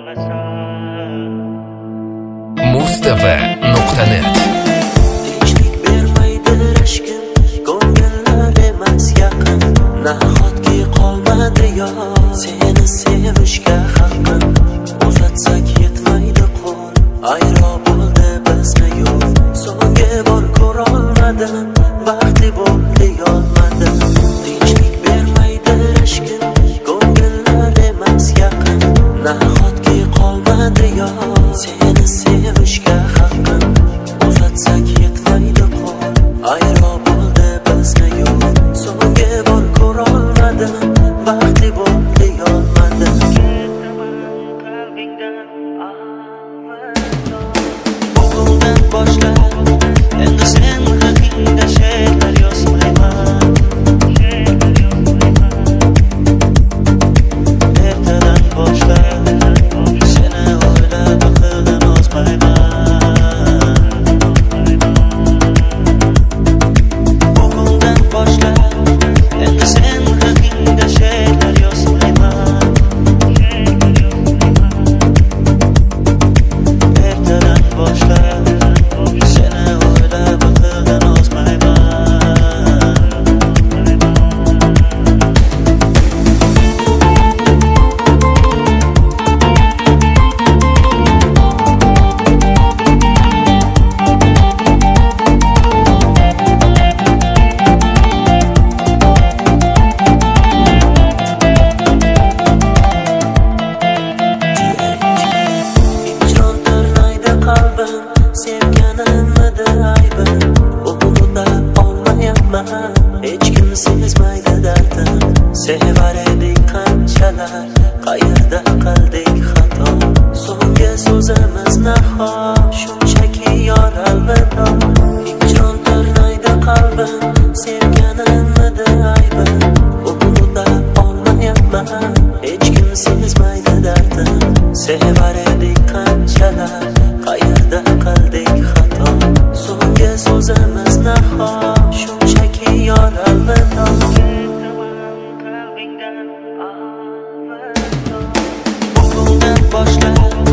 Mustava.net Tinchlik bermaydi rashkim, ko'ngillar emas yaqin. Nahotki qolmadi yo seni sevishga haqqim. Uzatsak yetmaydi qo'l, ayro bo'ldi bizni yo'l. So'nggi bor ko'rolmadim, baxtli bo'ldi yolmadim. Tinchlik bermaydi rashkim, ko'ngillar emas yaqin. Nahotki qolmadi yo seni sevishga haqqim. Uzatsak yetmaydi qo'l, ayro bo'ldi bizni yo'l. So'nggi bor ko'rolmadim, baxtli bo'ldi yolmadim. Bugundan boshlab endi sen haqingda she'rlar yozmayman. Ertadan boshlab seni o'ylab aqldan ozmayman. Bugundan boshlab endi sen haqingda she'rlar yozmayman. Ertadan boshlab seni o'ylab aqldan ozmayman. Hijron tirnaydi qalbim, sevganimidi aybim. Umida olmayapman, hech kim sezmaydi dardim. Sevar edik qanchalar, qayerda qildik xato. So'nggi so'zimiz naho, shunchaki yor alvido. Hijron tirnaydi qalbim, sevganimidi aybim. Umida olmayapman, hech kim sezmaydi dardim. Sevar edik qanchalar, qayerda qildik xato. So'nggi so'zimiz naho, shunchaki yor alvido. Bugundan boshlab